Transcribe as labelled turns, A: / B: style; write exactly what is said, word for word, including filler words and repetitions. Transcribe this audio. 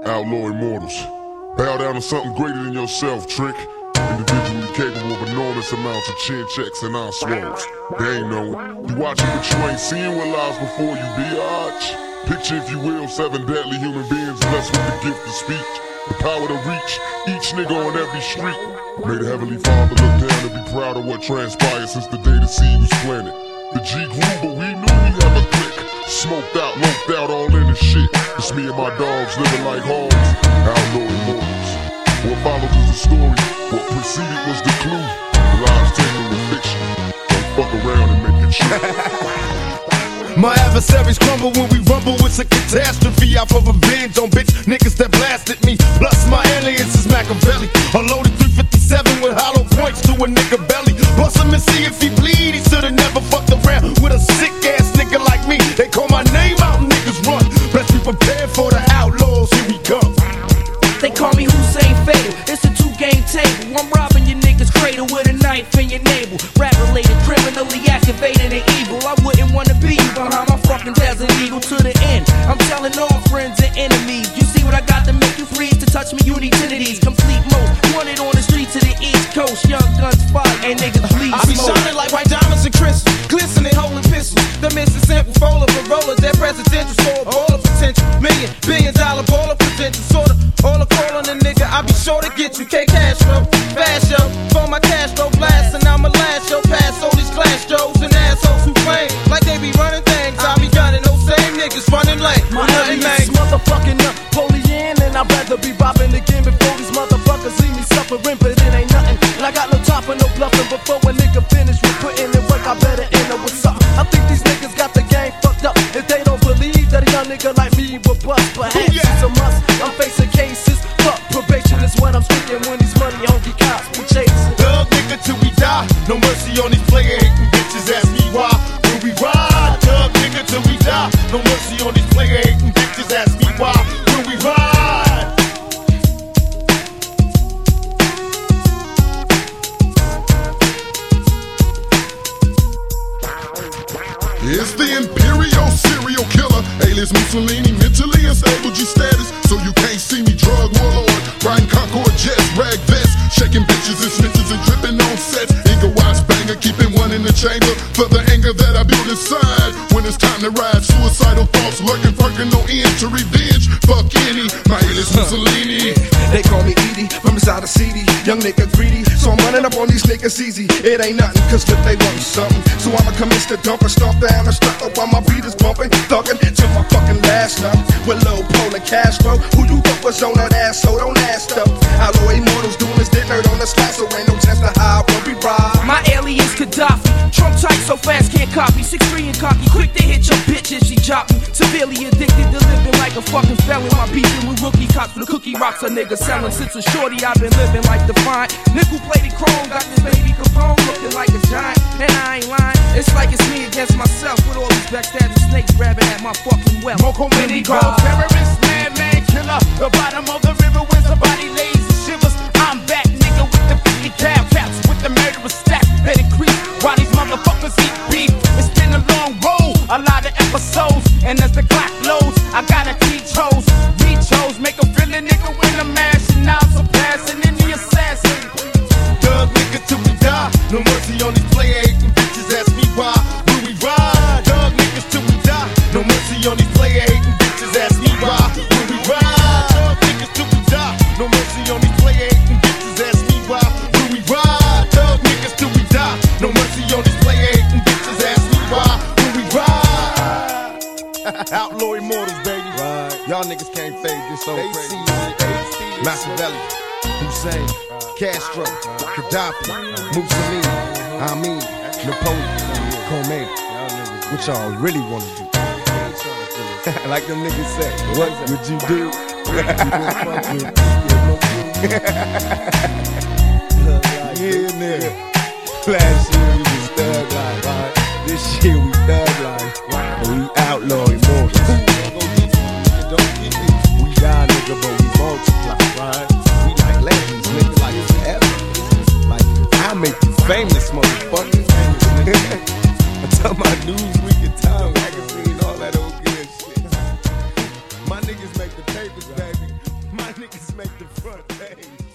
A: Outlaw Immortals. Bow down to something greater than yourself, Trick. Individually capable of enormous amounts of chin checks and eye swallows. They ain't knowing. You watching but you ain't seeing what lies before you, biatch. Picture, if you will, seven deadly human beings blessed with the gift of speech, the power to reach each nigga on every street. May the Heavenly Father look down and be proud of what transpired since the day the seed was planted. The G grew, but we knew we have a click. Smoked out, loped out, all in the shit. It's me and my dogs living like hogs. Outlaw Immortals. What followed is the story. What preceded was the clue. The lives taken with fiction. Don't fuck around and make it true.
B: My adversaries crumble when we rumble. It's a catastrophe. Out for revenge on bitch niggas that blasted me. Plus my alias is Machiavelli. A loaded three fifty-seven with hollow points to a nigga belly. Bust him and see if he bleed. He should've never fucked around with a sick ass nigga like me. They call my name out, niggas run. Let's be prepared for the outlaws. Here we come.
C: They call me Hussein Fatal. It's a two-game table. I'm robbing your niggas' cradle with a knife in your navel. Rap-related, criminally activated and evil. I wouldn't wanna be behind my fucking Desert Eagle to the end. I'm telling all friends and enemies. You see what I got to make you freeze? To touch me, you need titties. Complete mode. Wanted on the streets of the East Coast. Young guns fire and niggas bleed.
D: I be shining like white diamonds and crystals, glistening, holding pistols. The missing simple folder for rollers. That presidential store, all of potential. Million, billion dollar ball of potential. Sorta, all a call on a nigga. I be sure to get you K Castro, fast show. For my Castro blast, and I'ma last show past all these class Joes and assholes who claim like they be running things. I be gunning those same niggas running late.
C: My alias motherfucking Napoleon, and I'd rather be robbing again before these motherfuckers see me suffering, but it ain't nothing. And I got no time for no bluffing. Before a nigga finish with putting in work, I better end up with something. I think these niggas got the game fucked up. If they don't believe that a young nigga like me will bust, perhaps it's a must. I'm facing cases, fuck probation is what I'm speaking when these money hungry cops be chasing.
B: Thug nigga till we die. No mercy on these player hating bitches. Ask me why. When we ride, thug nigga till we die. No mercy on these player hating bitches. Ask me why. When we ride.
A: It's the Imperial serial killer, alias Mussolini, mentally unstable G status, so you can't see me. Drug warlord, riding Concord jets, rag vests, shaking bitches and snitches and dripping on sets. Eagle watch banger, keeping one in the chamber for the anger that I build inside. When it's time to ride, suicidal thoughts lurking, perking no end to revenge. Fuck any, my alias Mussolini.
E: They call me Edie from inside the C D. Young nigga greedy, so I'm running up on these niggas easy. It ain't nothing, cause what they want something. So I'ma commence to dump and stomp down and stuck up while my beat is bumping. Thuggin' till my fucking last numb. With Lil Pole and Castro. Who you thought was on that ass, so don't ask though. Outlaw Immortals doing this dick nerd on the slap, so ain't no chance to hide when we ride.
C: My alias Gaddafi, Trump tight so fast can't copy. Six three and cocky, quick to hit your bitch if she drop me. Severely addicted to living like a fucking felon. My beefing with rookie cops for the cookie rocks a nigga selling. Since a shorty I've been living like Defiant. Nickel plated chrome, got this baby Capone looking like a giant. And I ain't lying, it's like it's me against myself. With all these backstabbing snakes grabbing at my fucking well.
B: Moco Mini Gold, terrorist, madman, killer. The bottom of the river when somebody lays and shivers. I'm back, nigga, with the fifty cal caps, with the murderous stack, let it creep. While these motherfuckers eat beef, it's been a long road, a lot of episodes. And as the clock loads, I gotta teach hoes, reach hoes, make a feel a nigga when I'm mashing out, so passing in the assassin. Thug nigga till we die, no mercy on these player hating bitches. Ask me why, when we ride. Thug niggas till we die, no mercy on these player hating bitches. Ask me why, when we ride. Thug niggas till we die, no mercy on these player hating bitches. Ask me why, when we ride. Thug niggas till we die, no mercy on these player hating bitches. Ask me why, when we ride. Outlaw Immortals, baby. Right. Y'all niggas can't fade this so crazy. Machiavelli, Hussein, Castro, Gaddafi, Mussolini, I mean, Napoleon, Khomeini. What y'all really wanna do? Like them niggas say, what would you do? Yeah, nigga. Last year we was thug life, right? This year we thug life, but we outlaw Immortals. We die, nigga, but we multiply, right? We like legends, nigga, like forever. Like, I make you famous, motherfucker. I tell my Newsweek and Time magazine, all that old good shit. My niggas make the papers, baby.
F: niggas make the front page.